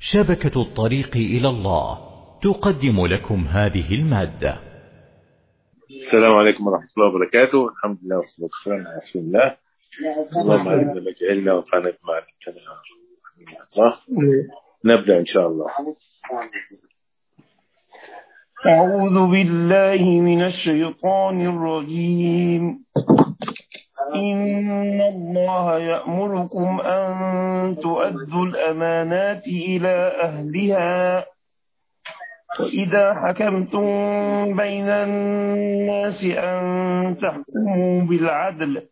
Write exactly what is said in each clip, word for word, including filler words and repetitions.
شبكة الطريق إلى الله تقدم لكم هذه المادة. السلام عليكم ورحمة الله وبركاته. الحمد لله والصلاة والسلام على رسول الله. اللهم علمنا ما جهلنا وانفعنا بما علمتنا. الله نبدأ إن شاء الله. أعوذ بالله من الشيطان الرجيم. إن الله يأمركم أن تؤدوا الأمانات إلى أهلها وإذا حكمتم بين الناس أن تحكموا بالعدل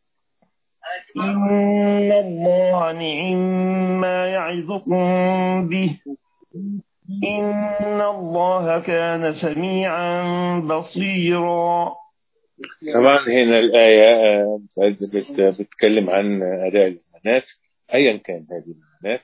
إن الله نعم ما يعظكم به إن الله كان سميعا بصيرا. طبعا هنا الآية بتتكلم عن أداء الأمانات أيا كان هذه الأمانات،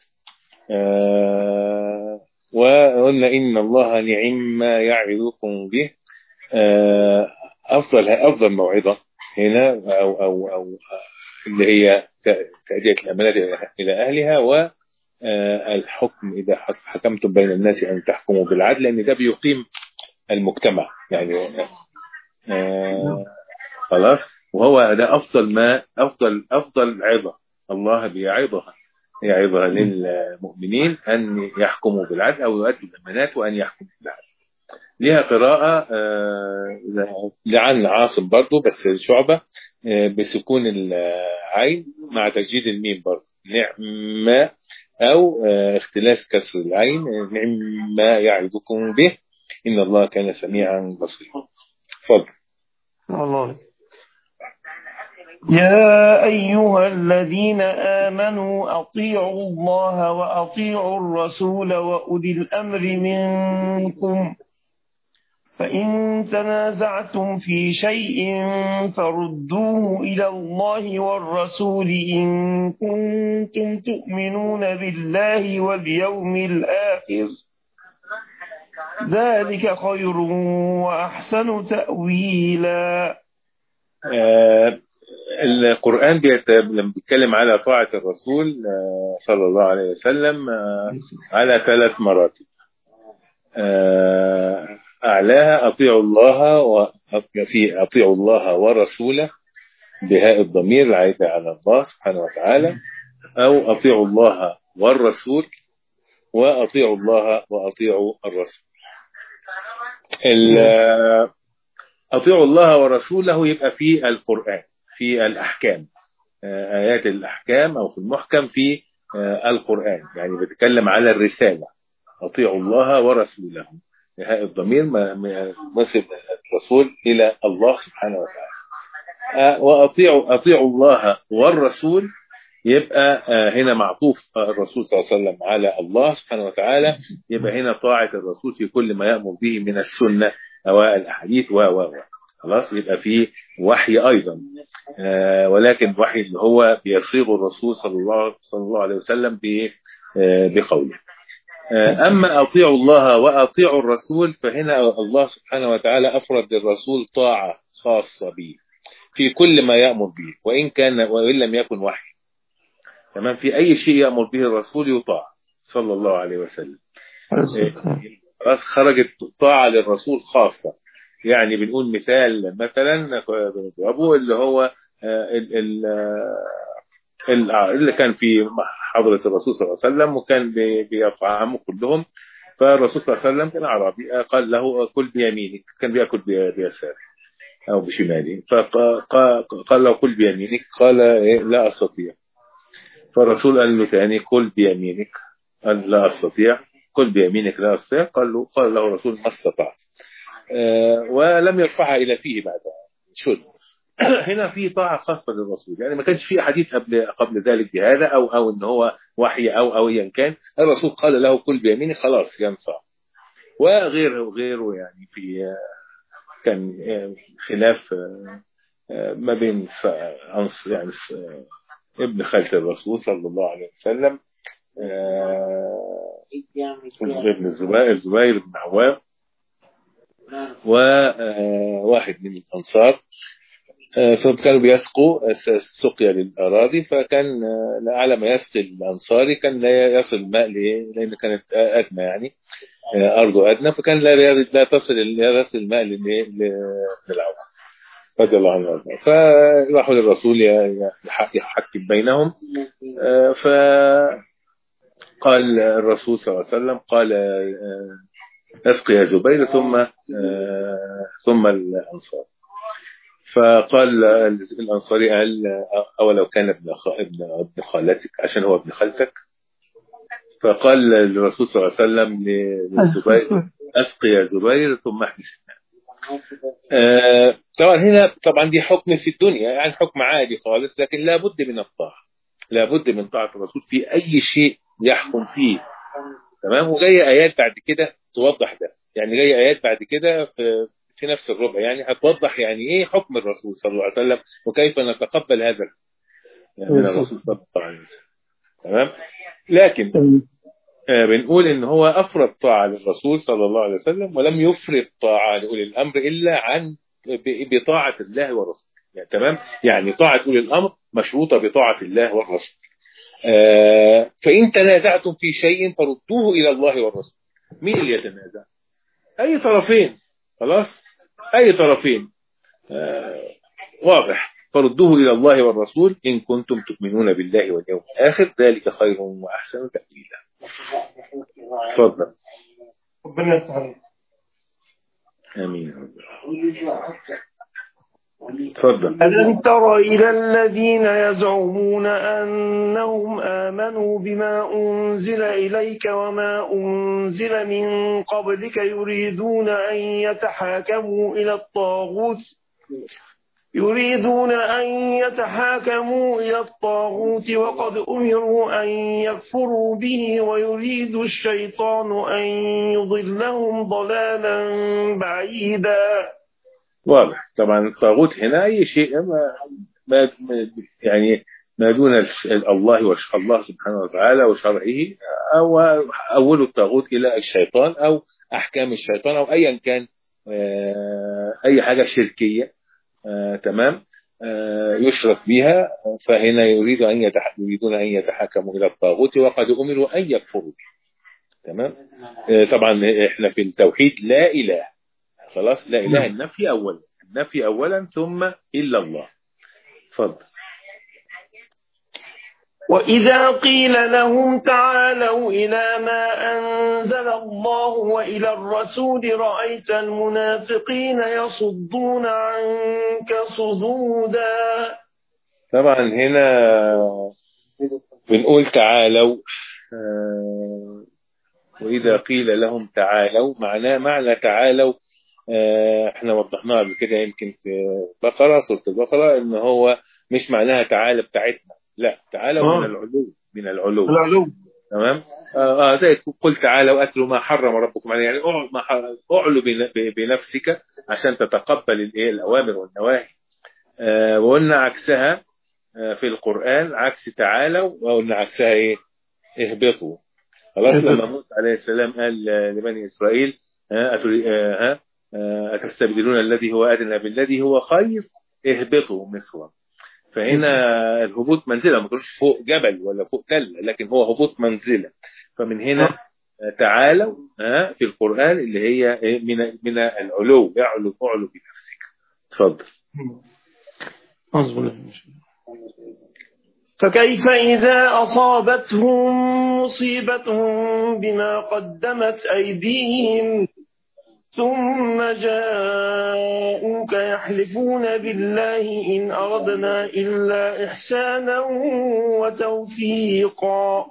آه وقلنا إن الله نعم ما يعظكم به. آه أفضل أفضل موعظة هنا أو أو أو اللي هي تأدية الأمانات إلى أهلها، والحكم إذا حكمتم بين الناس أن تحكموا بالعدل، لأن ده بيقيم المجتمع يعني. آه خلاص، وهو ده أفضل ما أفضل أفضل عظة الله بيعظها يعظها للمؤمنين أن يحكموا بالعدل أو يؤدوا الأمانات وأن يحكموا بالعدل. لها قراءة آه لعن عاصم برضو بس شعبة آه بسكون العين مع تجديد الميم برضو نعم، أو آه اختلاس كسر العين نعم ما يعظكم به إن الله كان سميعا بصيرا. تفضل. الله. يا أيها الذين آمنوا أطيعوا الله وأطيعوا الرسول وأولي الأمر منكم فإن تنازعتم في شيء فردوه إلى الله والرسول إن كنتم تؤمنون بالله واليوم الآخر ذلك خير وأحسن تأويلا. آه القرآن لما بيتكلم على طاعة الرسول آه صلى الله عليه وسلم آه على ثلاث مراتب. آه أعلاها أطيعوا الله وفي أطيعوا الله ورسوله بهاء الضمير العائدة على الله سبحانه وتعالى، أو أطيعوا الله والرسول وأطيعوا الله وأطيعوا الرسول. أطيعوا الله ورسوله يبقى في القرآن في الأحكام، آيات الأحكام أو في المحكم في القرآن، يعني بتكلم على الرسالة. أطيعوا الله ورسوله هاء الضمير نسب الرسول إلى الله سبحانه وتعالى. وأطيعوا أطيعوا الله والرسول يبقى هنا معطوف الرسول صلى الله عليه وسلم على الله سبحانه وتعالى، يبقى هنا طاعة الرسول في كل ما يأمر به من السنة أو الأحاديث و و خلاص، يبقى فيه وحي أيضا، آه ولكن وحي اللي هو بيصيغ الرسول صلى الله صلى الله عليه وسلم بقوله. آه أما أطيعوا الله وأطيعوا الرسول فهنا الله سبحانه وتعالى أفرد للرسول طاعة خاصة به في كل ما يأمر به، وإن كان وإن لم يكن وحي. تمام، في أي شيء يأمر به الرسول يطاع صلى الله عليه وسلم. خلاص، خرجت طاعة للرسول خاصة. يعني بنقول مثال مثلا أبو اللي هو اللي كان في حضرة الرسول صلى الله عليه وسلم وكان بيطعموا كلهم، فالرسول صلى الله عليه وسلم كان عربي قال له كل بيمينك، كان بيأكل بيساره أو بشماله، فقال له كل بيمينك، قال لا أستطيع. فالرسول قال له ثاني كل بيمينك، قال لا أستطيع. كل بيمينك لا أستطيع، قال له قال له الرسول ما استطعت. أه ولم يرفعها إلى فيه بعد شد. هنا في طاعة خاصة للرسول، يعني ما كانش في حديث قبل قبل ذلك بهذا أو أو إن هو وحي أو أو أيا كان. الرسول قال له كل بيمينك، خلاص ينصع. وغيره وغيره يعني في كان خلاف ما بين يعني ابن خالة الرسول صلى الله عليه وسلم ابن الزبير الزبير بن عوام وواحد من الأنصار فكانوا بيسقوا سقيا للأراضي، فكان على ما يسقي الأنصاري كان لا يصل الماء لأن كانت أدنى، يعني أرضه أدنى، فكان لا لا تصل لا يصل الماء للعوض رضي الله عنه. فراحوا للرسول يحكم بينهم، فقال الرسول صلى الله عليه وسلم قال اسقي يا زبير ثم ثم الأنصار. فقال الأنصاري قال أولو كان ابن ابن خالتك، عشان هو ابن خالتك. فقال الرسول صلى الله عليه وسلم لزبير اسقي يا زبير ثم احدث الماء. آه طبعا هنا طبعا دي حكم في الدنيا، يعني حكم عادي خالص، لكن لابد من الطاعة، لابد من طاعة الرسول في أي شيء يحكم فيه. تمام. وجاية آيات بعد كده توضح ده، يعني جاية آيات بعد كده في في نفس الربع يعني هتوضح يعني ايه حكم الرسول صلى الله عليه وسلم وكيف نتقبل هذا يعني من الرسول صلى الله عليه وسلم. تمام. لكن آه بنقول ان هو افرض طاعه للرسول صلى الله عليه وسلم ولم يفرض طاعه لاولي الامر الا عن بطاعه الله ورسوله. يعني تمام. يعني طاعه اولي الامر مشروطه بطاعه الله والرسول. آه فان تنازعتم في شيء فردوه الى الله والرسول. مين اللي يتنازع؟ اي طرفين. خلاص، اي طرفين. آه واضح. فردوه إلى الله والرسول إن كنتم تؤمنون بالله واليوم الآخر ذلك خير وأحسن تأويلا. تفضل. ربنا يفتح. آمين. تفضل. ألم تر إلى الذين يزعمون أنهم آمنوا بما أنزل إليك وما أنزل من قبلك يريدون أن يتحاكموا إلى الطاغوت يريدون أن يتحاكموا إلى الطاغوت وقد أمروا أن يكفروا به ويريد الشيطان أن يضلهم ضلالا بعيدا. واضح. طبعا الطاغوت هنا أي شيء ما, ما يعني ما دون الله وش الله سبحانه وتعالى وشرعه، أو أول الطاغوت إلى الشيطان أو أحكام الشيطان أو أيا كان أي حاجة شركية. آه، تمام. آه، يشرك بها. فهنا يريد أن يتح... يريدون أن يتحاكموا إلى الطاغوت وقد أمروا أن يكفروا به. تمام. آه، طبعا إحنا في التوحيد لا إله. خلاص، لا إله النفي أولا، النفي أولا ثم إلا الله. تفضل. وإذا قيل لهم تعالوا إلى ما أنزل الله وإلى الرسول رأيت المنافقين يصدون عنك صدودا. طبعا هنا بنقول تعالوا. وإذا قيل لهم تعالوا معناه معنى تعالوا احنا وضحناها قبل كده يمكن في بقرة سورة البقرة ان هو مش معناها تعالى بتاعتنا، لا تعالوا من العلو، من العلو. العلو. تمام. اه, آه زي قل تعالوا اتلوا ما حرم ربكم عليه، يعني اعلو بنفسك عشان تتقبل الايه الاوامر والنواهي. آه وقلنا عكسها آه في القرآن عكس تعالوا، وقلنا عكسها ايه؟ اهبطوا. خلاص. لما موسى عليه السلام قال لبني اسرائيل ها ها أتستبدلون الذي هو أدنى بالذي هو خير اهبطوا مصرا. فهنا الهبوط منزلة، ما تقولش فوق جبل ولا فوق تل، لكن هو هبوط منزلة. فمن هنا تعالوا في القرآن اللي هي من من العلو، اعلو اعلو بنفسك. تفضل. فكيف إذا أصابتهم مصيبة بما قدمت أيديهم ثم جاءوك يحلفون بالله إن أردنا إلا إحسانا وتوفيقا.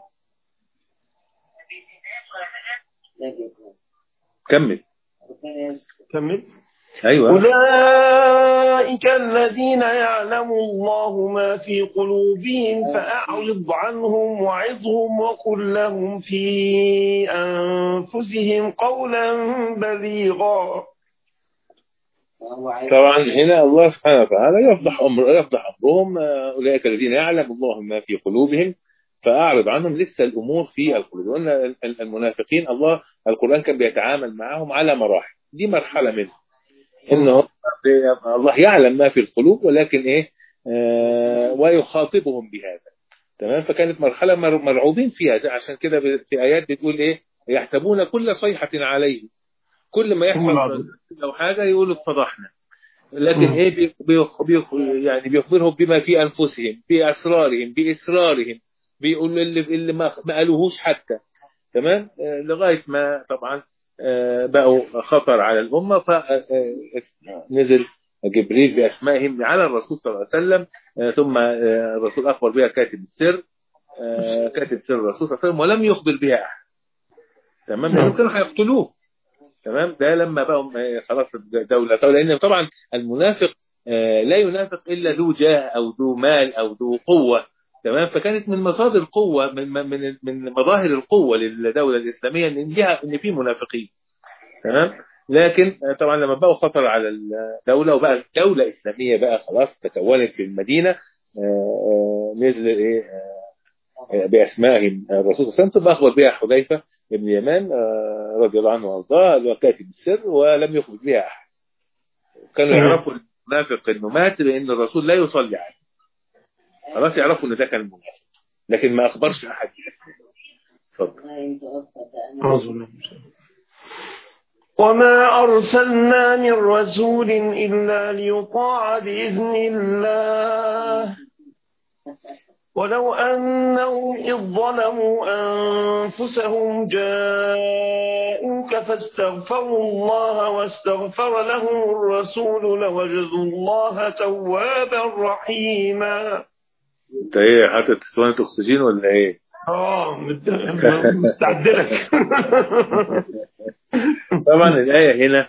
كمل كمل. أيوة. أولئك الذين يعلم الله ما في قلوبهم فأعرض عنهم وعظهم وقل لهم في أنفسهم قولا بليغا. طبعا هنا الله سبحانه وتعالى يفضح أمر يفضح أمرهم. أولئك الذين يعلم الله ما في قلوبهم فأعرض عنهم. لسه الأمور في القلوب. قلنا المنافقين الله القرآن كان بيتعامل معهم على مراحل، دي مرحلة منهم. إنه الله يعلم ما في القلوب، ولكن إيه آه ويخاطبهم بهذا. تمام. فكانت مرحلة مرعوبين فيها، عشان كده في آيات بتقول إيه يحسبون كل صيحة عليه، كل ما يحصل لو حاجة يقولوا اتفضحنا. لكن إيه بيخ بيخ يعني بيخبرهم بما في أنفسهم، بأسرارهم، بإسرارهم، بيقولوا اللي اللي ما قالوهوش حتى. تمام. آه لغاية ما طبعا آه بقوا خطر على الأمة، فنزل جبريل بأسمائهم على الرسول صلى الله عليه وسلم. آه ثم آه الرسول أخبر بها كاتب السر، آه كاتب سر الرسول صلى الله عليه وسلم، ولم يخبر بها أحد. تمام. لأنهم كانوا هيقتلوه. تمام. ده لما بقوا خلاص دولة دولة، لأن طبعا المنافق آه لا ينافق إلا ذو جاه أو ذو مال أو ذو قوة. تمام. فكانت من مصادر القوة، من من من مظاهر القوة للدولة الإسلامية إن فيها إن في منافقين. تمام. لكن طبعا لما بقوا خطر على الدولة وبقى دولة إسلامية بقى خلاص تكونت في المدينة، نزل إيه بأسمائهم الرسول صلى الله عليه وسلم، أخبر بها حذيفة بن اليمان رضي الله عنه وأرضاه اللي هو كاتب السر، ولم يخبر بها أحد. كانوا يعرفوا المنافق إنه مات لأن الرسول لا يصلي عليه، خلاص يعرفوا إن ده كان المنافق، لكن ما أخبرش أحد باسمه. تفضل. وما أرسلنا من رسول إلا ليطاع بإذن الله ولو أنهم إذ ظلموا أنفسهم جاءوك فاستغفروا الله واستغفر لهم الرسول لوجدوا الله توابا رحيما. انت ايه حاطط اسوانة اكسجين ولا ايه؟ اه مستعد لك. طبعا الآية هنا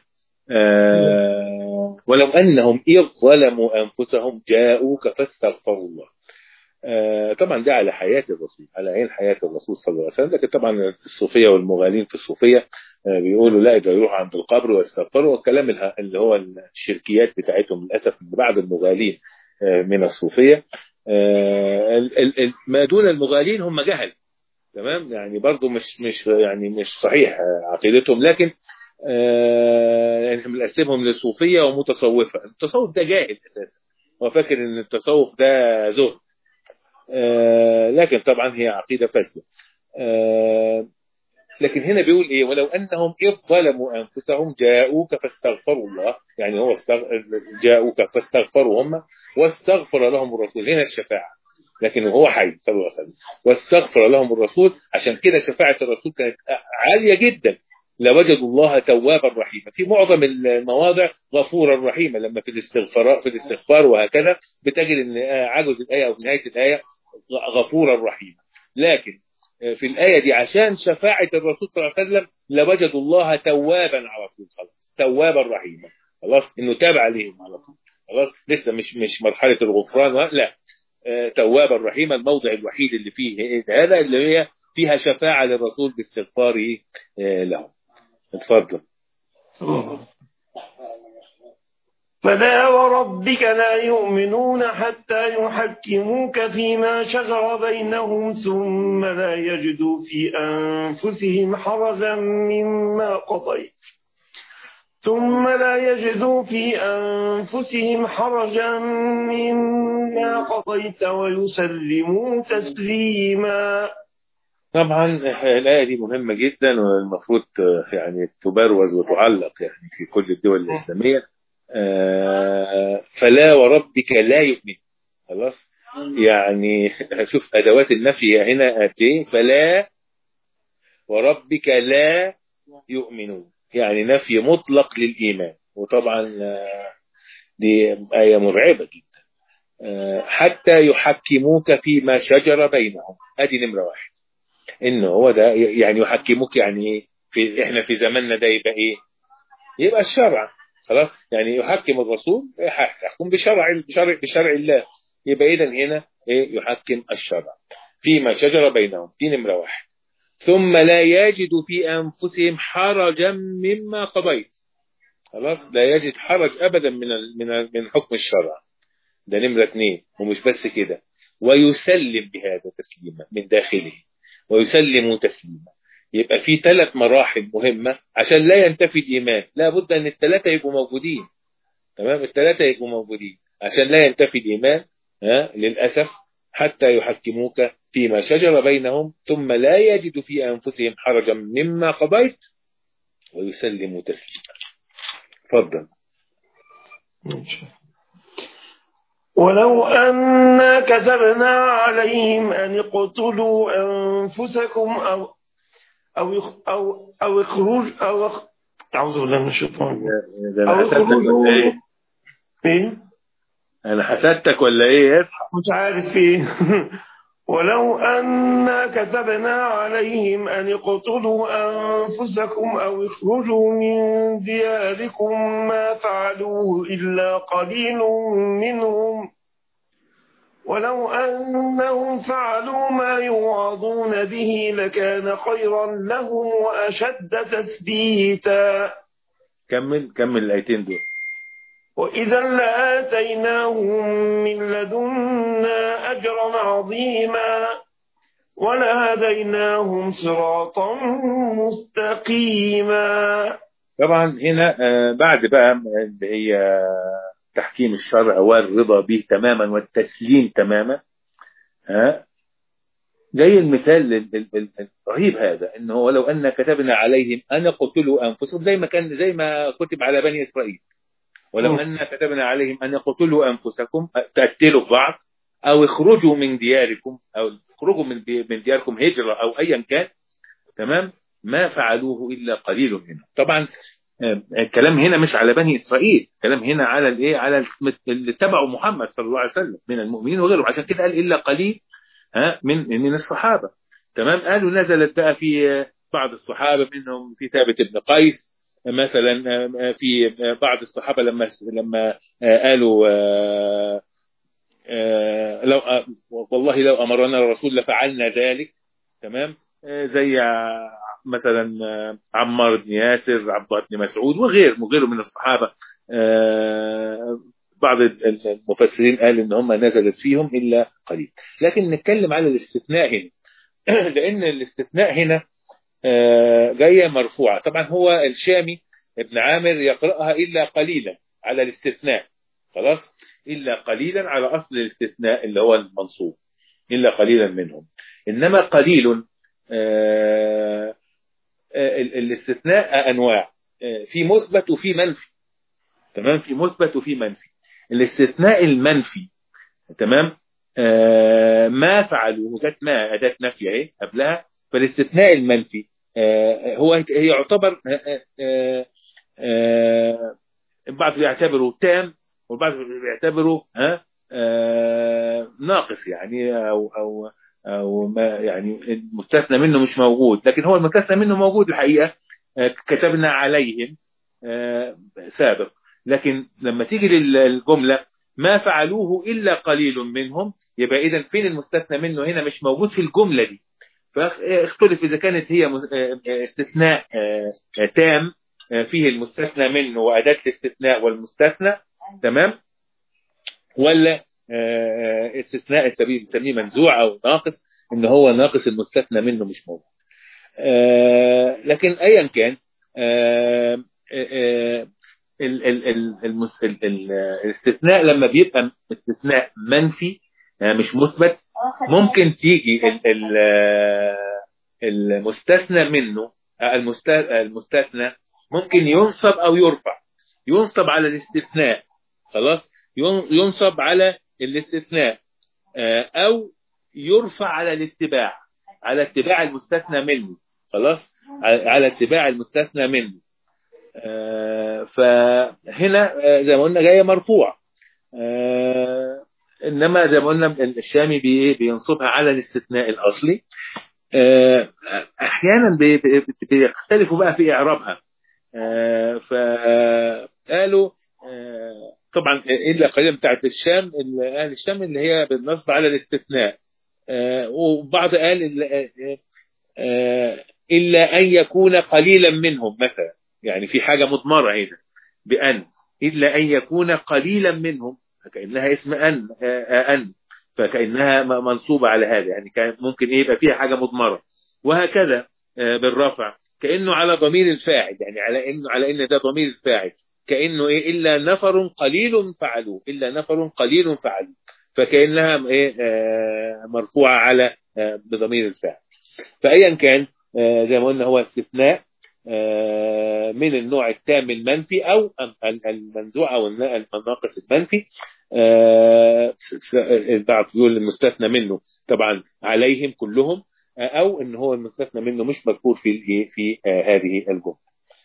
آه ولو أنهم إذ ظلموا أنفسهم جاءوك فاستغفروا الله. آه طبعا ده على حياة الرسول، على عين حياة الرسول صلى الله عليه وسلم. لكن طبعا الصوفية والمغالين في الصوفية آه بيقولوا لا، ده يروح عند القبر ويستغفروا، والكلام اللي هو الشركيات بتاعتهم للأسف اللي بعض المغالين آه من الصوفية. آه ما دون المغالين هم جهل. تمام. يعني برضو مش مش يعني مش صحيح عقيدتهم، لكن آه يعني بنقسمهم للصوفية ومتصوفة. التصوف ده جاهل أساسا، هو فاكر إن التصوف ده زهد، آه لكن طبعا هي عقيدة فاسدة. آه لكن هنا بيقول إيه ولو أنهم إذ ظلموا أنفسهم جاءوك فاستغفروا الله، يعني هو جاءوك فاستغفروا هم واستغفر لهم الرسول. هنا الشفاعة، لكن هو حي صلى الله عليه وسلم واستغفر لهم الرسول. عشان كده شفاعة الرسول كانت عالية جدا. لوجدوا الله توابا رحيما، في معظم المواضع غفورا رحيما. لما في الاستغفار في الاستغفار وهكذا بتجد ان عجز الآية او في نهاية الآية غفورا رحيما. لكن في الآية دي عشان شفاعة الرسول صلى الله عليه وسلم لوجدوا الله توابا على طول، خلاص توابا رحيما، خلاص انه تاب عليهم على طول، خلاص لسه مش مش مرحلة الغفران، لا توابا رحيما. الموضع الوحيد اللي فيه هذا اللي هي فيها شفاعة للرسول باستغفاره لهم. اتفضل. فلا وربك لا يؤمنون حتى يحكموك فيما شجر بينهم ثم لا يجدوا في أنفسهم حرجا مما قضيت ثم لا يجدوا في أنفسهم حرجا مما قضيت ويسلموا تسليما. طبعا الآية دي مهمة جدا، والمفروض يعني تبروز وتعلق يعني في كل الدول الإسلامية. فلا وربك لا يؤمن، خلاص يعني شوف أدوات النفي هنا قد إيه. فلا وربك لا يؤمنون، يعني نفي مطلق للإيمان. وطبعا دي آية مرعبة جدا. حتى يحكموك فيما شجر بينهم، ادي نمرة واحد. انه هو ده يعني يحكموك، يعني ايه في احنا في زماننا ده يبقى ايه؟ يبقى الشرع، خلاص يعني يحكم الرسول يحكم بشرع بشرع بشرع الله. يبقى اذا هنا ايه؟ يحكم الشرع فيما شجر بينهم، دي نمرة واحد. ثم لا يجد في انفسهم حرجا مما قضيت، خلاص لا يجد حرج ابدا من من من حكم الشرع، ده نمرة اثنين. ومش بس كده، ويسلم بهذا تسليما من داخله، ويسلم تسليما. يبقى في ثلاث مراحل مهمة عشان لا ينتفي الإيمان، لا بد أن الثلاثة يبقوا موجودين. تمام، الثلاثة يبقوا موجودين عشان لا ينتفي الإيمان ها للأسف حتى يحكموك فيما شجر بينهم ثم لا يجدوا في أنفسهم حرجا مما قضيت ويسلموا تسليما. تفضل. ولو أنا كتبنا عليهم أن اقتلوا أنفسكم أو أو أو أو اخرج أو أعوذ بالله من الشيطان أو اخرجوا إيه؟ أنا حسدتك ولا إيه؟ اصحى. مش عارف إيه. ولو أنا كتبنا عليهم أن اقتلوا أنفسكم أو اخرجوا من دياركم ما فعلوه إلا قليل منهم ولو أنهم فعلوا ما يوعظون به لكان خيرا لهم وأشد تثبيتا. كمل كمل الآيتين دول. وإذا لآتيناهم من لدنا أجرا عظيما ولهديناهم صراطا مستقيما. طبعا هنا بعد بقى اللي هي تحكيم الشرع والرضا به تماما والتسليم تماما، ها جاي المثال الرهيب هذا انه ولو ان كتبنا عليهم ان قتلوا انفسهم زي ما كان زي ما كتب على بني اسرائيل. ولو أن كتبنا عليهم أن يقتلوا أنفسكم تقتلوا في بعض أو اخرجوا من دياركم أو اخرجوا من من دياركم هجرة أو أيا كان، تمام، ما فعلوه إلا قليل منهم. طبعا الكلام هنا مش على بني إسرائيل، الكلام هنا على الإيه، على اللي تبعوا محمد صلى الله عليه وسلم من المؤمنين وغيرهم، عشان كده قال إلا قليل ها من من الصحابة. تمام، قالوا نزلت بقى في بعض الصحابة منهم في ثابت بن قيس مثلا، في بعض الصحابة لما لما قالوا لو والله لو أمرنا الرسول لفعلنا ذلك، تمام، زي مثلا عمار بن ياسر، عبد الله بن مسعود وغير وغيره من الصحابة. بعض المفسرين قال ان هم نزلت فيهم الا قليل، لكن نتكلم على الاستثناء هنا لان الاستثناء هنا جايه مرفوعه. طبعا هو الشامي ابن عامر يقراها الا قليلا على الاستثناء، خلاص، الا قليلا على اصل الاستثناء اللي هو المنصوب، الا قليلا منهم. انما قليل آه الاستثناء انواع، في مثبت وفي منفي، تمام، في مثبت وفي منفي. الاستثناء المنفي تمام آه ما فعلوه، جت ما اداه نفي اهي قبلها، فالاستثناء المنفي آه هو هي يعتبر آه آه آه البعض بيعتبره تام والبعض بيعتبره ها آه ناقص يعني او او او ما يعني المستثنى منه مش موجود، لكن هو المستثنى منه موجود الحقيقه. آه كتبنا عليهم آه سابق، لكن لما تيجي للجمله ما فعلوه الا قليل منهم، يبقى اذا فين المستثنى منه؟ هنا مش موجود في الجمله دي. فاختلف اذا كانت هي استثناء تام فيه المستثنى منه واداه الاستثناء والمستثنى، تمام، ولا استثناء بنسميه منزوع او ناقص، ان هو ناقص المستثنى منه مش موجود. لكن ايا كان الاستثناء لما بيبقى استثناء منفي مش مثبت، ممكن تيجي المستثنى منه المستثنى ممكن ينصب او يرفع. ينصب على الاستثناء، خلاص، ينصب على الاستثناء او يرفع على الاتباع، على اتباع المستثنى منه، خلاص، على اتباع المستثنى منه. فهنا زي ما قلنا جايه مرفوع، انما زي ما قلنا الشامي بينصبها على الاستثناء الاصلي. احيانا بيختلفوا بقى في اعرابها، فقالوا طبعا الا قليلا بتاعت الشام، اهل الشام اللي هي بالنصب على الاستثناء، وبعض قال الا ان يكون قليلا منهم مثلا، يعني في حاجه مضمره هنا بان الا ان يكون قليلا منهم، كانها اسم ان ان فكانها منصوبه على هذا، يعني كان ممكن ايه يبقى فيها حاجه مضمره، وهكذا بالرفع كانه على ضمير الفاعل، يعني على انه على ان ده ضمير الفاعل. كأنه إيه إلا نفر قليل فعلوا إلا نفر قليل فعلوا، فكأنها إيه آه مرفوعة على آه بضمير الفاعل. فأيا كان آه زي ما قلنا هو استثناء آه من النوع التام المنفي أو المنزوع أو الناقص المنفي. آه البعض يقول المستثنى منه طبعا عليهم كلهم، أو إن هو المستثنى منه مش مذكور في في آه هذه الجملة.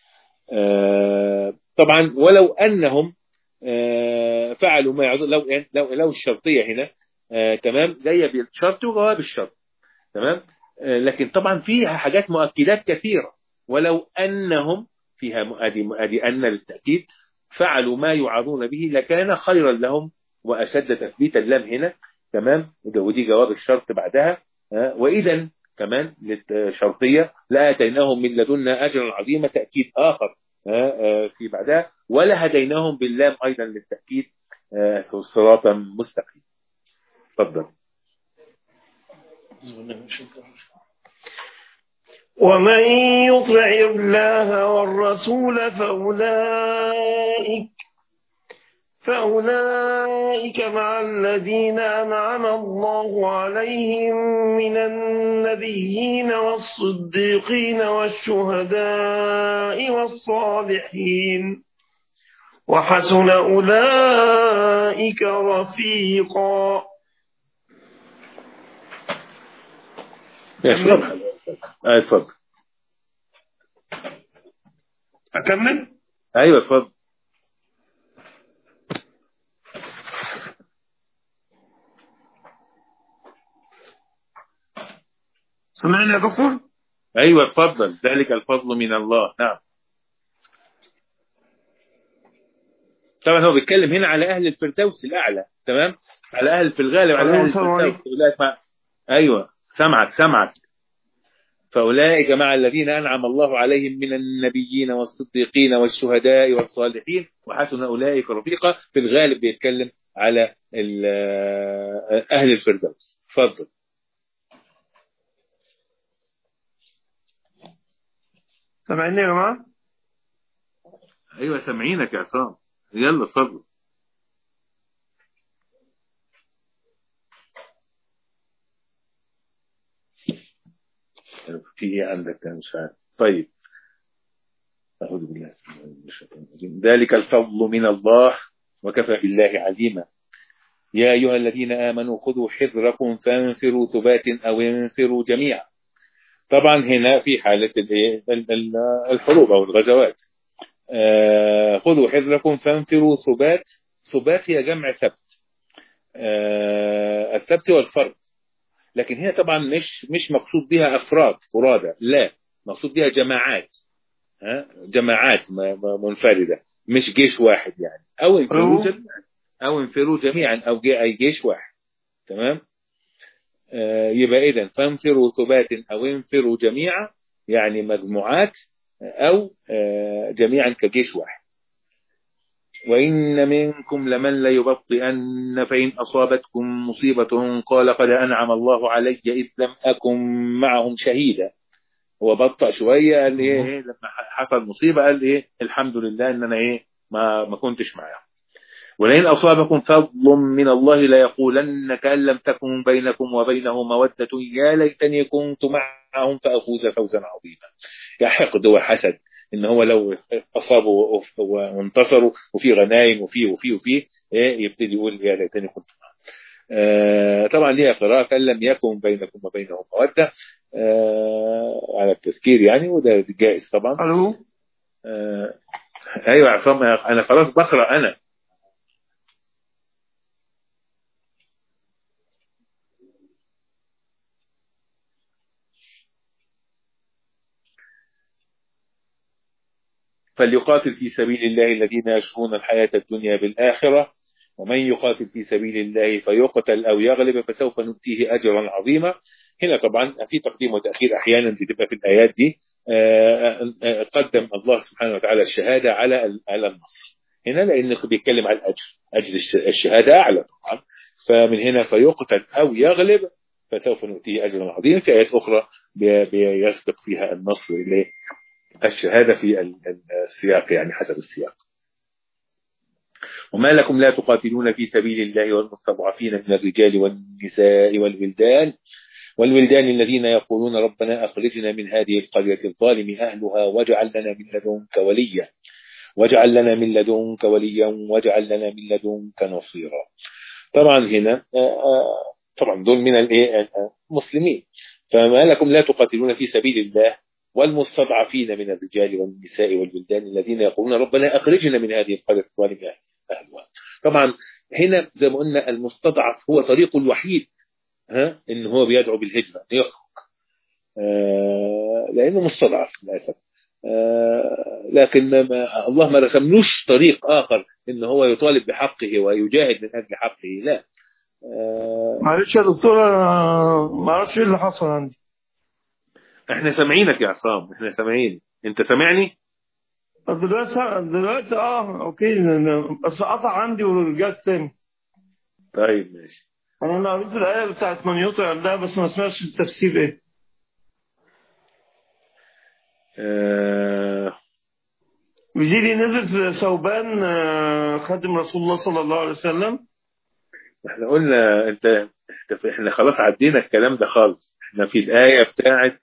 آه طبعا ولو أنهم آه فعلوا ما يعظم، لو لو لو الشرطية هنا آه تمام جاية بالشرط وجواب الشرط تمام. آه لكن طبعا فيها حاجات مؤكدات كثيرة، ولو أنهم فيها مؤدي مؤدي أن للتأكيد فعلوا ما يوعظون به لكان خيرا لهم وأشد تثبيت اللام هنا تمام، ودي جواب الشرط بعدها. آه وإذا كمان للشرطية لآتيناهم من لدنا أجرا عظيما تأكيد آخر في بعدها، ولا هديناهم باللام أيضا للتأكيد صراطا مستقيم. تفضل. ومن يطع الله والرسول فأولئك فأولئك مع الذين أنعم الله عليهم من النبيين والصديقين والشهداء والصالحين وحسن أولئك رفيقا. اتفضل. أكمل؟ أيوة اتفضل. سمعنا يا دكتور؟ أيوة اتفضل. ذلك الفضل من الله. نعم. طبعا هو بيتكلم هنا على أهل الفردوس الأعلى تمام، على أهل في الغالب على أهل الفردوس. أولئك مع أيوة سمعك سمعك فأولئك مع الذين أنعم الله عليهم من النبيين والصديقين والشهداء والصالحين وحسن أولئك رفيقا. في الغالب بيتكلم على أهل الفردوس. تفضل. سمعني يا جماعة؟ أيوة سامعينك يا عصام. يلا اتفضل. في ايه عندك مش عارف. طيب أعوذ بالله من الشيطان الرجيم. ذلك الفضل من الله وكفى بالله عليما. يا أيها الذين آمنوا خذوا حذركم فانفروا ثبات أو انفروا جميعا. طبعا هنا في حالة الحروب أو الغزوات. آه خذوا حذركم فانفروا ثبات. ثبات هي جمع ثبت. آه الثبت والفرد، لكن هي طبعا مش مش مقصود بها أفراد فرادى، لا مقصود بها جماعات. ها جماعات منفردة مش جيش واحد يعني. أو انفروا جميعا أو انفروا جميعا أو أي جيش واحد تمام. آه يبقى إذن فانفروا ثبات أو انفروا جميعا يعني مجموعات أو آه جميعا كجيش واحد. وإن منكم لمن ليبطئن فإن أصابتكم مصيبة قال قد أنعم الله علي إذ لم أكن معهم شهيدا. هو بطأ شوية قال إيه لما حصل مصيبة قال إيه الحمد لله إن أنا إيه ما ما كنتش معهم. ولئن أصابكم فضل من الله ليقولن كأن لم تكن بينكم وبينه مودة يا ليتني كنت معهم فأفوز فوزا عظيما. يا حقد وحسد إن هو لو أصابوا وانتصروا وفي غنايم وفي وفي وفي إيه يبتدي يقول يا ليتني كنت معهم. آه طبعا ليها قراءة كأن لم يكن بينكم وبينه مودة آه على التذكير يعني، وده جائز طبعا. ألو آه أيوة عصام أنا خلاص بقرأ أنا. فليقاتل في سبيل الله الذين يشرون الحياة الدنيا بالآخرة ومن يقاتل في سبيل الله فيقتل أو يغلب فسوف نؤتيه أجرا عظيما. هنا طبعا في تقديم وتأخير أحيانا بتبقى في الآيات دي. قدم الله سبحانه وتعالى الشهادة على على النصر هنا لأنه بيتكلم على الأجر. أجر الشهادة أعلى طبعا. فمن هنا فيقتل أو يغلب فسوف نؤتيه أجرا عظيما. في آيات أخرى بيسبق فيها النصر إليه الشهادة في السياق يعني حسب السياق. وما لكم لا تقاتلون في سبيل الله والمستضعفين من الرجال والنساء والولدان والولدان الذين يقولون ربنا أخرجنا من هذه القرية الظالم أهلها واجعل لنا من لدنك وليا واجعل لنا من لدنك وليا واجعل لنا من لدنك نصيرا. طبعا هنا طبعا دول من المسلمين. فما لكم لا تقاتلون في سبيل الله والمستضعفين من الرجال والنساء والولدان الذين يقولون ربنا أخرجنا من هذه القرية الظالم أهلها. طبعا هنا زي ما قلنا المستضعف هو طريقه الوحيد ها إن هو بيدعو بالهجرة يخرج آه لأنه مستضعف للأسف. آه لكن ما الله ما رسملوش طريق آخر إن هو يطالب بحقه ويجاهد من أجل حقه. لا آه معلش يا دكتور أنا ما أعرفش إيه اللي حصل عندي. إحنا سامعينك يا عصام، إحنا سامعين. أنت سامعني؟ دلوقتي دلوقتي اه اوكي بس قطع عندي ورجعت تاني. طيب ماشي. انا قريت الايه بتاعت من يطع الله بس ما سمعتش التفسير ايه. آه ودي دي نزلت في ثوبان خادم رسول الله صلى الله عليه وسلم. احنا قلنا انت احنا خلاص عدينا الكلام ده خالص. احنا في الآية بتاعت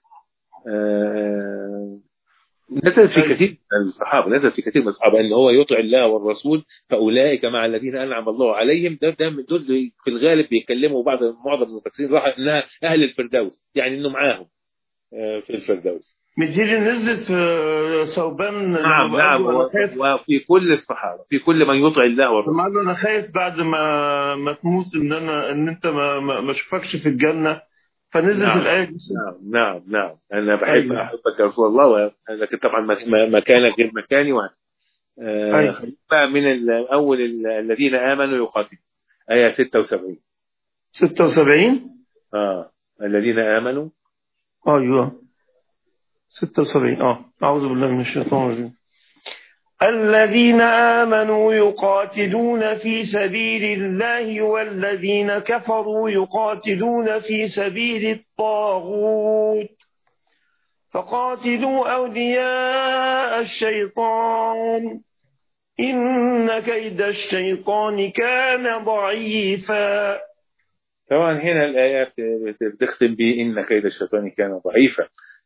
آه نزلت في كثير من الصحابة، نزلت في كثير من الصحابة ان هو يطع الله والرسول فاولئك مع الذين انعم الله عليهم. ده ده من دول في الغالب بيكلموا بعض معظم المفسرين راح انها اهل الفردوس، يعني انه معاهم في الفردوس. مش دي اللي نزلت في ثوبان؟ نعم نعم وفي كل الصحابة في كل من يطع الله والرسول. انا خايف بعد ما ما تموت ان انا ان انت ما ما اشوفكش في الجنة فنزلت نعم الآية دي. نعم نعم نعم أنا بحب أيوة. أحبك يا رسول الله، لكن طبعا مكانك غير مكاني وهذا. آه أيوة. من أول الذين آمنوا يقاتلون آية ستة وسبعين. ستة وسبعين آه الذين آمنوا أيوة ستة وسبعين. آه أعوذ بالله من الشيطان الرجيم. الذين آمنوا يقاتلون في سبيل الله والذين كفروا يقاتلون في سبيل الطاغوت فقاتلوا أولياء الشيطان إن كيد الشيطان كان ضعيفا. طبعا هنا الآيات بتختم به إن كيد الشيطان كان ضعيفا.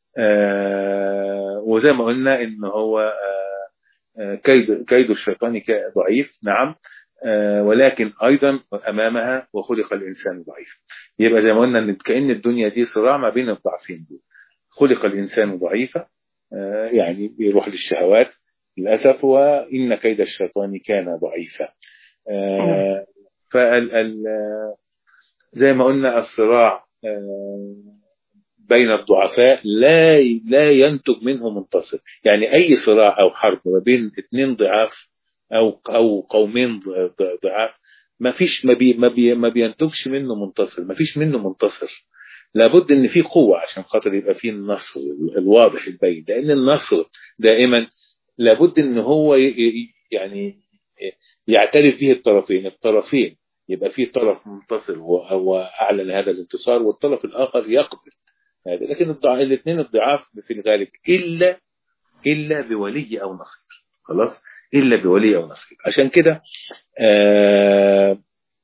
آه وزي ما قلنا إن هو آه كيد كيد الشيطان ضعيف. نعم آه ولكن أيضا أمامها وخلق الإنسان ضعيف. يبقى زي ما قلنا إن كأن الدنيا دي صراع ما بين الضعفين دول. خلق الإنسان ضعيفا آه يعني بيروح للشهوات للأسف، وإن كيد الشيطان كان ضعيفا. آه فال زي ما قلنا الصراع آه بين الضعفاء لا لا ينتج منه منتصر. يعني أي صراع أو حرب ما بين اثنين ضعاف أو أو قومين ضعاف ما فيش ما بي ما, بي ما بينتجش منه منتصر، ما فيش منه منتصر. لابد إن في قوة عشان خاطر يبقى فيه النصر الواضح البين، لأن النصر دائما لابد إن هو يعني يعترف فيه الطرفين الطرفين يبقى فيه طرف منتصر هو أعلن هذا الانتصار والطرف الآخر يقبل هذا. لكن الاثنين الضعاف في الغالب إلا إلا بولي أو نصير. خلاص إلا بولي أو نصير. عشان كده آه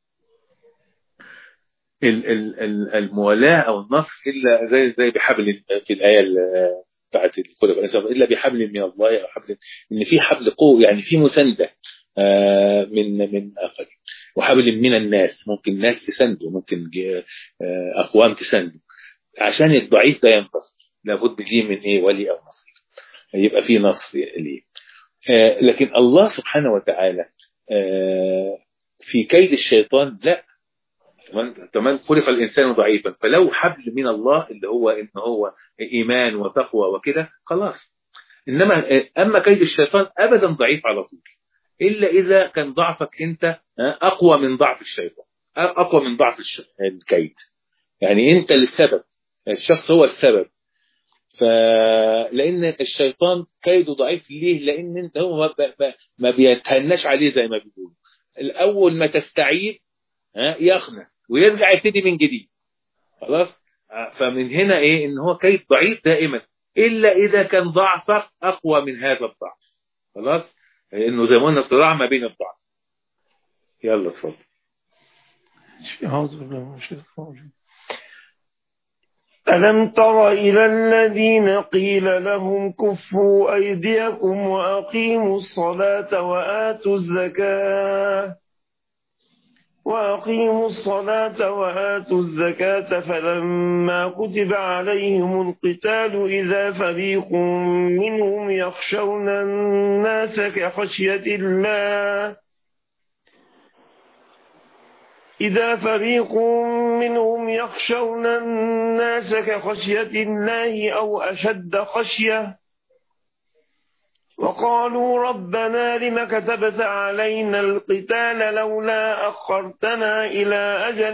الموالاة أو النصر إلا زي زي بحبل في الآية بتاعت الخلق الإنسان إلا بحبل من الله أو حبل، إن في حبل قوة يعني في مساندة آه من من آخر، وحبل من الناس ممكن ناس تسنده ممكن آه أقوام تسنده. عشان الضعيف ده ينتصر لابد ليه من ايه ولي او نصير، يبقى فيه نصر ليه. آه لكن الله سبحانه وتعالى آه في كيد الشيطان لا، كمان خلق الانسان ضعيفا، فلو حبل من الله اللي هو ان هو ايمان وتقوى وكده خلاص. انما آه اما كيد الشيطان ابدا ضعيف على طول، الا اذا كان ضعفك انت اقوى من ضعف الشيطان، اقوى من ضعف الكيد. يعني انت السبب، الشخص هو السبب. فلأن الشيطان كيده ضعيف ليه؟ لأن انت هو ما بيتهناش عليه زي ما بيقولوا. الأول ما تستعيد يخنس ويرجع يبتدي من جديد. خلاص. فمن هنا ايه ان هو كيد ضعيف دائما إلا إذا كان ضعفك أقوى من هذا الضعف. خلاص. انه زي ما قلنا صراع ما بين الضعف. يلا اتفضل. أعوذ بالله من الشيطان الرجيم. ألم تر إلى الذين قيل لهم كفوا أيديكم وأقيموا الصلاة وآتوا الزكاة وأقيموا الصلاة وآتوا الزكاة فلما كتب عليهم القتال إذا فريق منهم يخشون الناس كخشية الله إذا فريق منهم يخشون الناس كخشية الله أو أشد خشية وقالوا ربنا لم كتبت علينا القتال لولا أخرتنا إلى أجل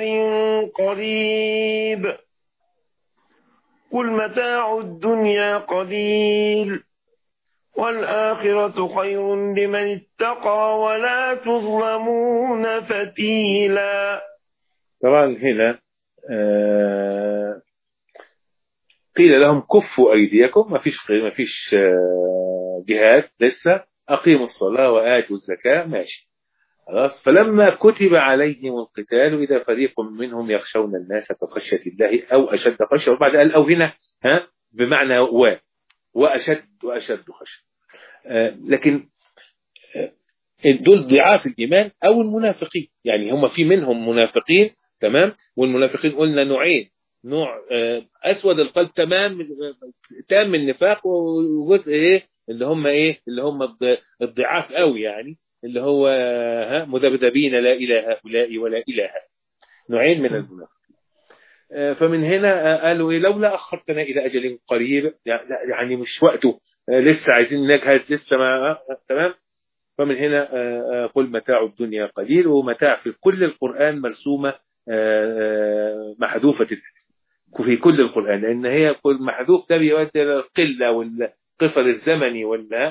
قريب قل متاع الدنيا قليل والآخرة خير لمن اتقى ولا تظلمون فتيلا. طبعا هنا آه قيل لهم كفوا أيديكم، ما فيش ما فيش آه جهاد لسه، أقيموا الصلاة وآتوا الزكاة، ماشي خلاص. فلما كتب عليهم القتال إذا فريق منهم يخشون الناس كخشية الله أو أشد خشية، وبعد قال أو هنا ها بمعنى و وأشد وأشد خشية. آه لكن آه دول ضعاف الإيمان أو المنافقين، يعني هم في منهم منافقين تمام، والمنافقين قلنا نوعين، نوع آه أسود القلب تمام تام النفاق، وجزء إيه اللي هم إيه اللي هم الضعاف قوي، يعني اللي هو ها مذبذبين لا إلى هؤلاء ولا إلى هؤلاء، نوعين من المنافقين. آه فمن هنا آه قالوا إيه لولا أخرتنا إلى أجل قريب، يعني مش وقته، آه لسه عايزين نجهز لسه ما آه تمام. فمن هنا قل متاع الدنيا قليل، ومتاع في كل القرآن مرسومة محذوفة في كل القرآن، لأن هي كل محذوف ده بيؤدي إلى القلة والقصر الزمني وال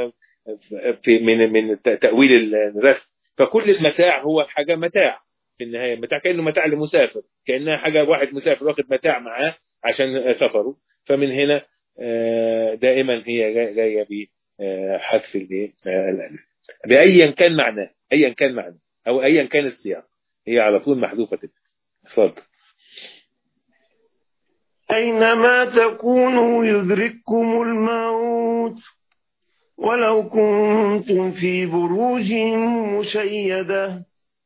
من من تأويل الرسم. فكل المتاع هو حاجة متاع في النهاية، متاع كأنه متاع لمسافر، كأنها حاجة واحد مسافر واخد متاع معاه عشان سفره. فمن هنا دائما هي جاية بحذف الألف بأيا كان معناه، أيا كان معناه أو أيا كان السياق، هي على طول محذوفة. اتفضل. أينما تكونوا يدرككم الموت ولو كنتم في بروج مشيدة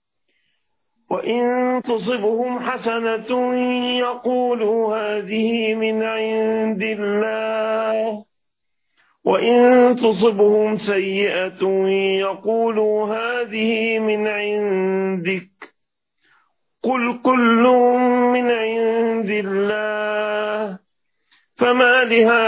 وإن تصبهم حسنة يقولوا هذه من عند الله وإن تصبهم سيئة يقولوا هذه من عندك قل كل من عند الله فما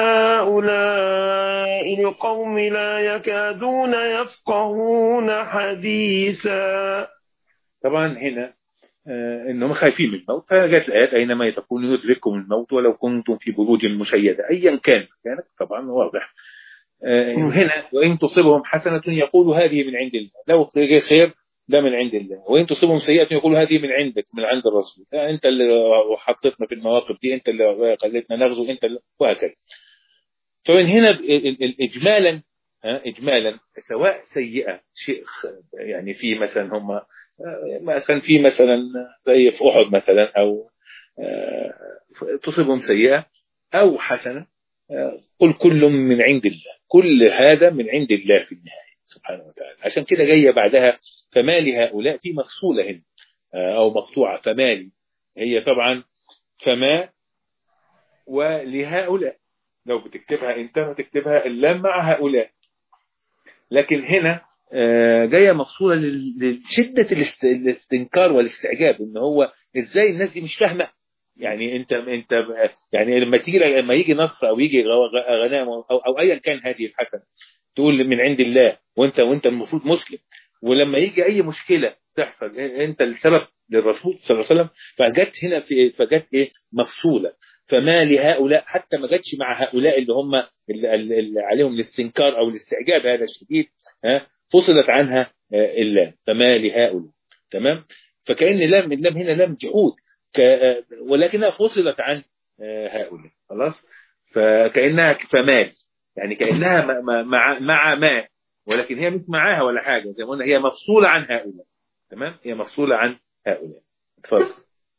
لهؤلاء القوم لا يكادون يفقهون حديثا. طبعا هنا آه انهم خايفين من الموت، فجاءت الايات اينما تكونوا يدرككم الموت ولو كنتم في بروج مشيده، ايا كان كانت طبعا واضح. آه هنا وان تصبهم حسنه يقولوا هذه من عند الله، لو جاء خير ده من عند الله، وان تصبهم سيئه يقولوا هذه من عندك من عند الرسول، آه انت اللي حطيتنا في المواقف دي، انت اللي خليتنا نغزو، انت اللي وهكذا. فمن هنا اجمالا اجمالا سواء سيئه شيء يعني في مثلا هم مثلا في مثلا زي في احد مثلا، او تصيبهم سيئه او حسنه، قل كل من عند الله، كل هذا من عند الله في النهايه سبحانه وتعالى. عشان كده جايه بعدها فما لهؤلاء، في مفصوله هنا او مقطوعه، فما لي هي طبعا فما ولهؤلاء، لو بتكتبها انت هتكتبها اللام مع هؤلاء، لكن هنا جايه مفصوله لشده الاستنكار والاستعجاب، ان هو ازاي الناس دي مش فاهمه. يعني انت انت يعني لما تيجي لما يجي نص او يجي غنام او, أو ايا كان هذه الحسنه تقول من عند الله، وانت وانت المفروض مسلم، ولما يجي اي مشكله تحصل انت السبب للرسول صلى الله عليه وسلم، فجت هنا في فجت ايه مفصوله. فما لهؤلاء، حتى ما جاتش مع هؤلاء اللي هم اللي, اللي عليهم الاستنكار او الاستعجاب هذا الشديد، ها فصلت عنها اللام فما لهؤلاء، تمام. فكأن لام اللام هنا لام جحود، ولكنها فصلت عن هؤلاء خلاص، فكأنها فمال، يعني كأنها مع مع ما، ولكن هي مش معاها ولا حاجه، زي ما قلنا هي مفصوله عن هؤلاء تمام، هي مفصولة عن هؤلاء. اتفضل.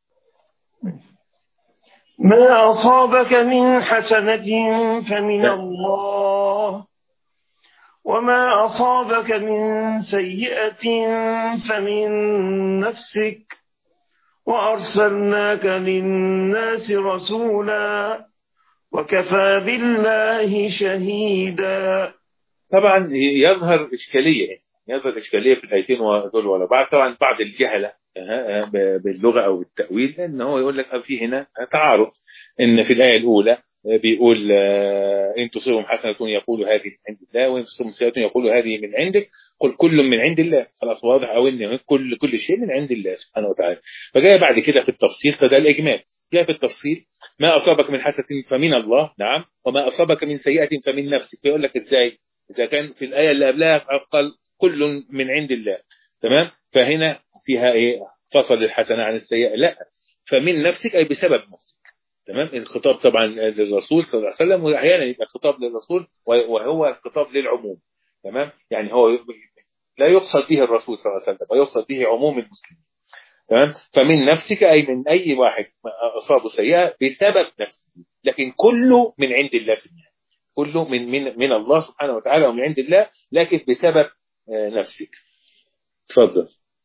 ما أصابك من حسنة فمن الله، وما أصابك من سيئة فمن نفسك، وأرسلناك للناس رسولا وكفى بالله شهيدا. طبعا يظهر إشكالية يظهر إشكالية في الآيتين دول ولا بعض. طبعا بعض الجهلة باللغة أو بالتأويل إن هو يقول لك في هنا تعارض، إن في الآية الأولى بيقول إن تصيبهم حسنة يقول هذه من عند الله، وإن تصيبهم سيئة يقول هذه من عندك، قل كل من عند الله. خلاص واضح أو إن كل كل شيء من عند الله سبحانه وتعالى. فجاء بعد كده في التفصيل، فده الإجمال. جاء في التفصيل ما أصابك من حسنة فمن الله، نعم، وما أصابك من سيئة فمن نفسك. فيقول لك إزاي إذا كان في الآية اللي قبلها قال كل من عند الله، تمام، فهنا فيها إيه؟ فصل الحسنة عن السيئة. لا، فمن نفسك أي بسبب نفسك. تمام، الخطاب طبعا للرسول صلى الله عليه وسلم، وأحيانا يبقى الخطاب للرسول وهو الخطاب للعموم. تمام، يعني هو لا يقصد به الرسول صلى الله عليه وسلم ويقصد به عموم المسلمين. تمام، فمن نفسك أي من أي واحد أصابه سيئة بسبب نفسه، لكن كله من عند الله في النهاية، كله من من من الله سبحانه وتعالى ومن عند الله، لكن بسبب نفسك. تفضل.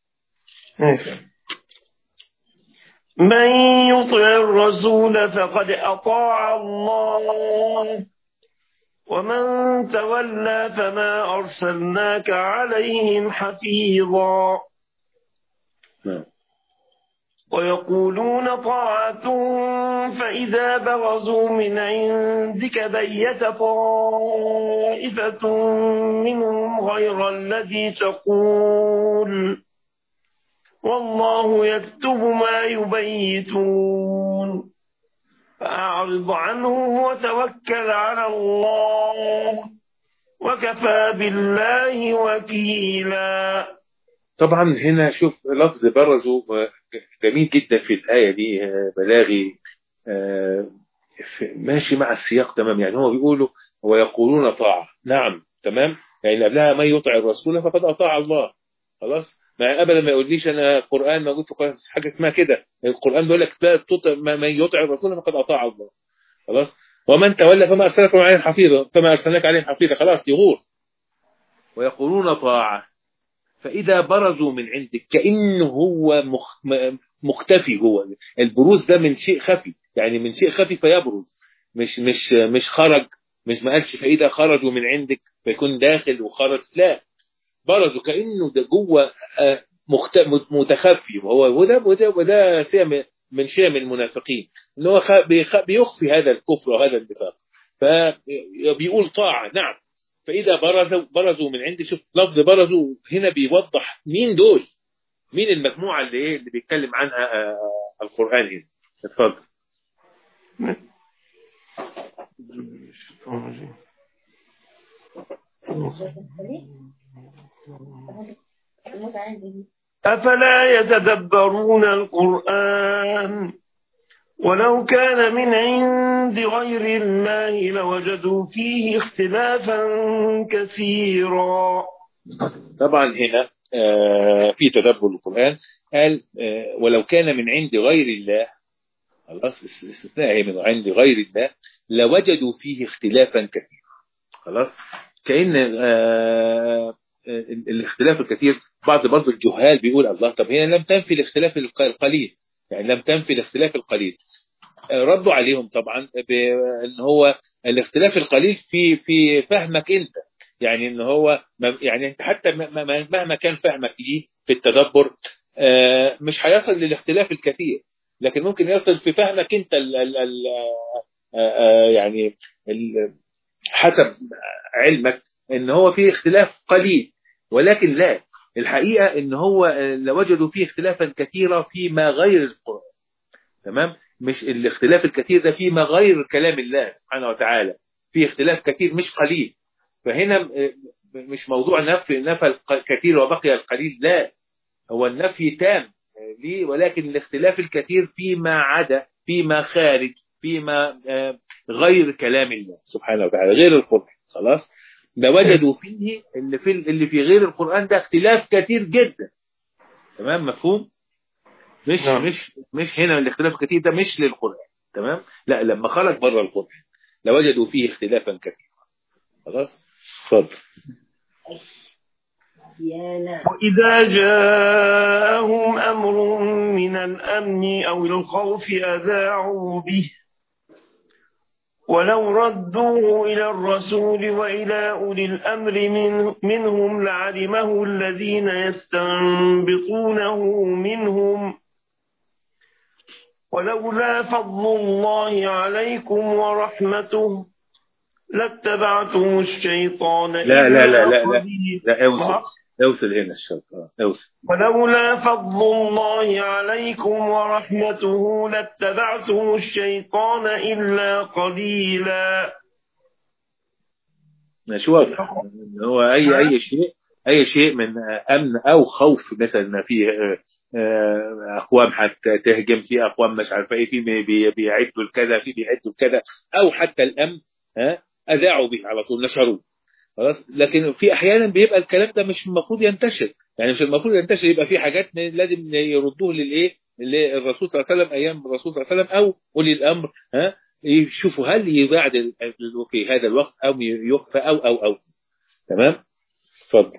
من يطع الرسول فقد أطاع الله، ومن تولى فما أرسلناك عليهم حفيظا. ويقولون طاعة فإذا برزوا من عندك بيت طائفة منهم غير الذي تقول، والله يكتب ما يبيتون، فأعرض عنه وتوكل على الله وكفى بالله وكيلا. طبعا هنا شوف لفظ برزوا جميل جدا في الآية دي، بلاغي ماشي مع السياق تمام. يعني هو بيقولوا ويقولون طاعة، نعم تمام، يعني قبلها من يطع الرسول فقد أطاع الله. خلاص، ما ابدا ما يقوليش انا القران موجود في حاجه اسمها كده. القران بيقول لك من يطع الرسول فقد اطاع الله. خلاص، ومن تولى فما ارسلكم عليهم حفيظا فما ارسلناك عليهم حفيظا. خلاص يغور. ويقولون طاعه فاذا برزوا من عندك، كانه هو مخ... مختفي. هو البروز ده من شيء خفي، يعني من شيء خفي فيبرز، مش مش مش خرج، مش ما قالش فاذا خرجوا من عندك فيكون داخل وخرج، لا، برزوا كأنه ده جوه متخفي. وهو وده وده وده شيء من شيء من المنافقين، ان هو بيخفي هذا الكفر وهذا النفاق. فبيقول طاعة، نعم، فإذا برزوا برزوا من عندي. شوف لفظ برزوا هنا بيوضح مين دول، مين المجموعة اللي ايه اللي بيتكلم عنها القرآن هنا. اتفضل. أفلا يتدبرون القرآن ولو كان من عند غير الله لوجدوا فيه اختلافا كثيرا. طبعا هنا في تدبر القرآن قال ولو كان من عند غير الله، خلاص استثناء من عند غير الله، لوجدوا فيه اختلافا كثيرا. خلاص، كأن الاختلاف الكثير. بعض برضو الجهال بيقول الله طب هي لم تنفي الاختلاف القليل، يعني لم تنفي الاختلاف القليل. ردوا عليهم طبعا بأن هو الاختلاف القليل في في فهمك انت، يعني ان هو يعني انت حتى مهما كان فهمك ليه في التدبر مش هيصل للاختلاف الكثير، لكن ممكن يصل في فهمك انت ال ال ال يعني ال حسب علمك ان هو فيه اختلاف قليل، ولكن لا، الحقيقة ان هو لوجدوا فيه اختلافا كثيرا فيما غير القرآن. تمام، مش الاختلاف الكثير ده فيما غير كلام الله سبحانه وتعالى، في اختلاف كثير مش قليل. فهنا مش موضوع نفي نفى الكثير وبقي القليل، لا، هو النفي تام ليه، ولكن الاختلاف الكثير فيما عدا، فيما خارج، فيما غير كلام الله سبحانه وتعالى، غير القرآن. خلاص، ده وجدوا فيه اللي في اللي في غير القرآن ده اختلاف كثير جدا. تمام مفهوم؟ مش نعم. مش مش هنا الاختلاف الكثير ده مش للقرآن. تمام، لا لما خرج بره القرآن لوجدوا فيه اختلافا كثيرا. خلاص اتفضل. وإذا جاءهم أمر من الأمن أو الخوف أذاعوا به ولو ردوه إلى الرسول وإلى أولي الأمر من منهم لعلمه الذين يستنبطونه منهم ولولا فضل الله عليكم ورحمته لاتبعتم الشيطان لا لا لا لا لا قليلا. لا اوصل اوصل هنا الشرط اوصل. ولولا فضل الله عليكم ورحمته لاتبعتم الشيطان إلا قليلا. مش واضح هو اي اي شيء اي شيء من امن او خوف، مثلا في اقوام حتى تهجم، في اقوام مش عارفه ايه، في بيعدوا الكذا، في بيعدوا الكذا، او حتى الامن ها اذاعوا به على طول نشروه. خلاص، لكن في احيانا بيبقى الكلام ده مش المفروض ينتشر، يعني مش المفروض ينتشر، يبقى في حاجات لازم يردوه للايه للرسول صلى الله عليه وسلم ايام الرسول صلى الله عليه وسلم او اولي الامر، ها يشوفوا هل يضاع في هذا الوقت او يخفى او او او تمام. اتفضل.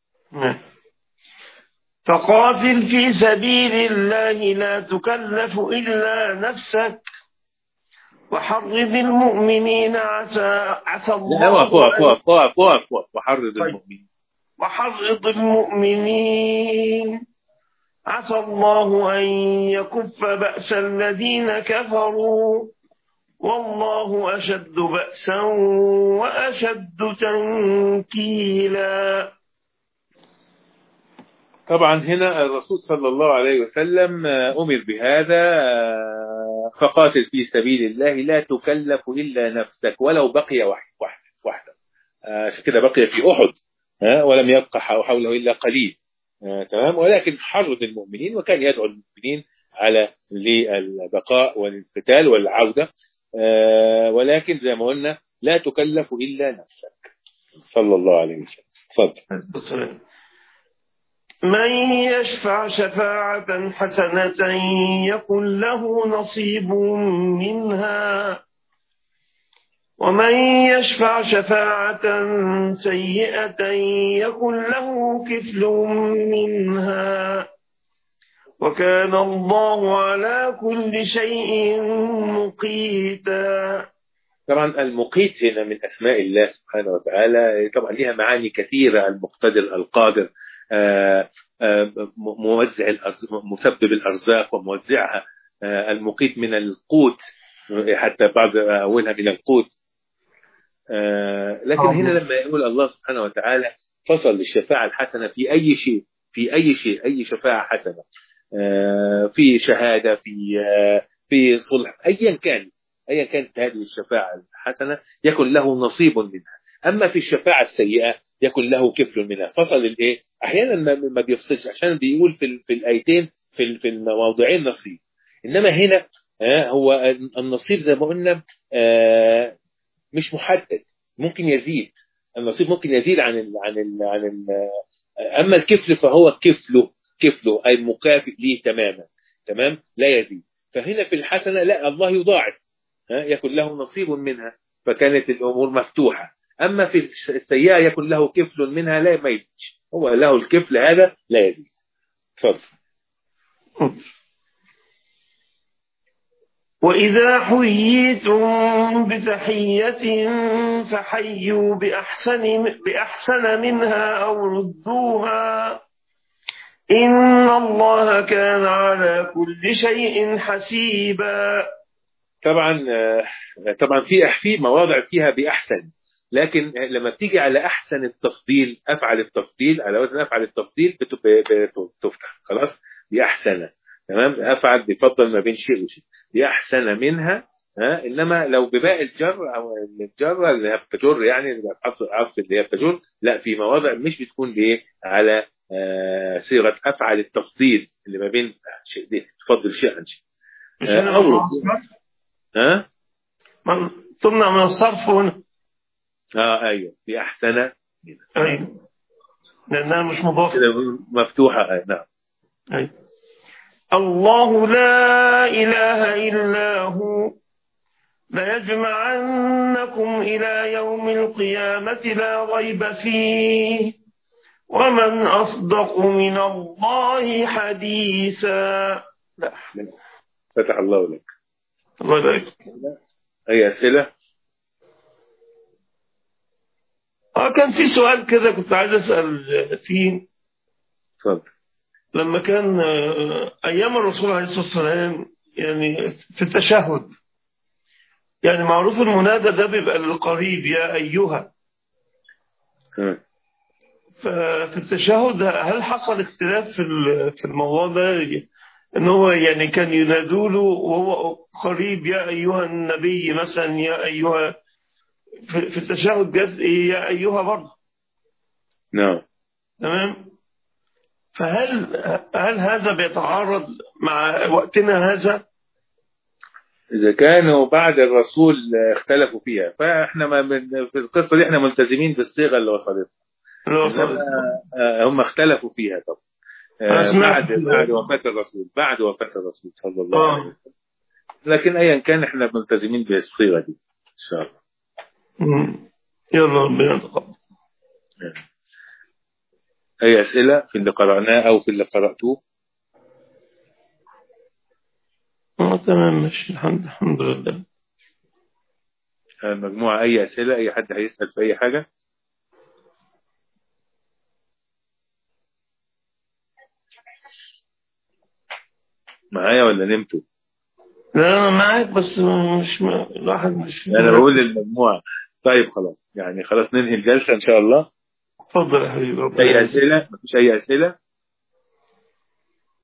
فقاتل في سبيل الله لا تكلف إلا نفسك وحرض المؤمنين عسى عسى الله وقف وقف وقف وقف وحرض المؤمنين وحرض المؤمنين عسى الله أن يكف بأس الذين كفروا والله أشد بأسا وأشد تنكيلا. طبعا هنا الرسول صلى الله عليه وسلم أمر بهذا، فقاتل في سبيل الله لا تكلف إلا نفسك ولو بقي واحد واحد واحدة، عشان كده بقي في أحد ولم يبقى حوله إلا قليل. تمام، ولكن حرض المؤمنين وكان يدعو المؤمنين على للبقاء والقتال والعودة، ولكن زي ما قلنا لا تكلف إلا نفسك صلى الله عليه وسلم. تفضل. من يشفع شفاعة حسنة يكن له نصيب منها ومن يشفع شفاعة سيئة يكن له كفل منها وكان الله على كل شيء مقيتا. طبعا المقيت هنا من أسماء الله سبحانه وتعالى، طبعا لها معاني كثيرة، المقتدر، القادر، آآ آآ موزع الأرزاق، مسبب الأرزاق وموزعها، المقيت من القوت، حتى بعض أولها من القوت. لكن هنا لما يقول الله سبحانه وتعالى فصل الشفاعة الحسنة في أي شيء، في أي شيء، أي شفاعة حسنة، في شهادة، في في صلح، أيا كانت أيا كانت هذه الشفاعة الحسنة يكن له نصيب منها. أما في الشفاعة السيئة يكن له كفل منها. فصل الإيه؟ أحيانا ما بيفصلش عشان بيقول في في الآيتين في في الموضعين نصيب، إنما هنا هو النصيب زي ما قلنا مش محدد، ممكن يزيد النصيب، ممكن يزيد عن ال عن ال عن ال أما الكفل فهو كفله كفله أي مكافئ ليه تماما، تمام، لا يزيد. فهنا في الحسنة لا، الله يضاعف، يكن له نصيب منها، فكانت الأمور مفتوحة. أما في السيئة يكن له كفل منها لا ما يزيدش، هو له الكفل هذا لا يزيد. تفضل. وإذا حييتم بتحية فحيوا بأحسن بأحسن منها أو ردوها إن الله كان على كل شيء حسيبا. طبعا طبعا في في مواضع فيها بأحسن، لكن لما بتيجي على أحسن التفضيل، أفعل التفضيل على وزن أفعل التفضيل بتفتح خلاص بأحسن، تمام، أفعل بفضل ما بين شيء وشيء بأحسن منها. ها، إنما لو بباء الجر أو الجر اللي هي بتجر، يعني اللي عطف اللي هي بتجر، لا في مواضع مش بتكون بإيه على آه صيغة أفعل التفضيل اللي ما بين شيء دي تفضل شيء عن شيء. آه أو ها تمنع من الصرف هنا. اه ايوه بأحسن منها، ايوه لانها مش مضافه مفتوحه. آه. نعم أي. الله لا إله إلا هو ليجمعنكم إلى يوم القيامة لا ريب فيه ومن أصدق من الله حديثا. لا فتح الله لك. الله يبارك. أي أسئلة؟ آه كان في سؤال كده كنت عايز أسأل فيه. تفضل. لما كان أيام الرسول عليه الصلاة والسلام يعني في التشهد، يعني معروف المنادى ده بيبقى للقريب يا أيها. م. ففي التشهد هل حصل اختلاف في في الموضوع ده، ان هو يعني كان ينادوا له وهو قريب يا ايها النبي مثلا، يا ايها في التشهد جت يا ايها برضه؟ نعم. تمام. فهل هل هذا بيتعارض مع وقتنا هذا؟ إذا كانوا بعد الرسول اختلفوا فيها فإحنا ما من في القصة دي إحنا ملتزمين بالصيغة اللي وصلتنا. هم اختلفوا فيها طبعا بعد بعد وفاة الرسول بعد وفاة الرسول صلى الله عليه وسلم، لكن أيا كان إحنا ملتزمين بالصيغة دي إن شاء الله. يلا ربنا يتقبل. أي أسئلة في اللي قرأناه أو في اللي قرأتوه؟ اه تمام ماشي الحمد الحمد لله. المجموعة أي أسئلة؟ أي حد هيسأل في أي حاجة؟ معايا ولا نمتوا؟ لا أنا معاك بس مش الواحد مش أنا بقول للمجموعة. طيب خلاص يعني خلاص ننهي الجلسة إن شاء الله. اتفضل يا حبيبي. أي أسئلة؟ مفيش أي أسئلة؟